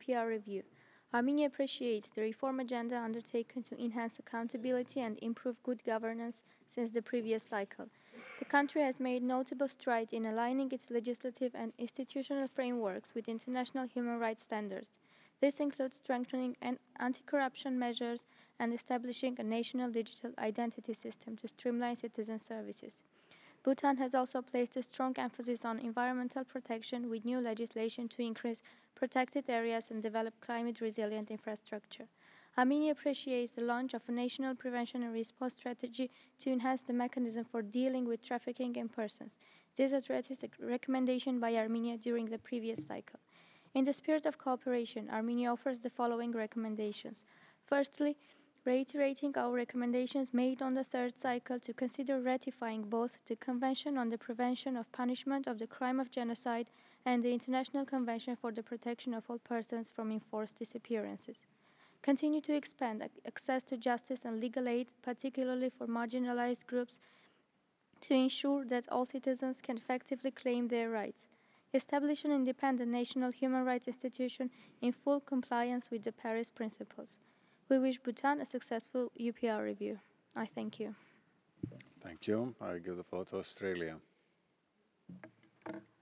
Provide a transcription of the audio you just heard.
UPR review. Armenia appreciates the reform agenda undertaken to enhance accountability and improve good governance since the previous cycle. The country has made notable strides in aligning its legislative and institutional frameworks with international human rights standards. This includes strengthening anti-corruption measures and establishing a national digital identity system to streamline citizen services. Bhutan has also placed a strong emphasis on environmental protection with new legislation to increase protected areas and develop climate-resilient infrastructure. Armenia appreciates the launch of a national prevention and response strategy to enhance the mechanism for dealing with trafficking in persons. This addresses a recommendation by Armenia during the previous cycle. In the spirit of cooperation, Armenia offers the following recommendations. Firstly, reiterating our recommendations made on the third cycle to consider ratifying both the Convention on the Prevention of Punishment of the Crime of Genocide and the International Convention for the Protection of All Persons from Enforced Disappearances. Continue to expand access to justice and legal aid, particularly for marginalized groups, to ensure that all citizens can effectively claim their rights. Establish an independent national human rights institution in full compliance with the Paris Principles. We wish Bhutan a successful UPR review. I thank you. Thank you. I give the floor to Australia.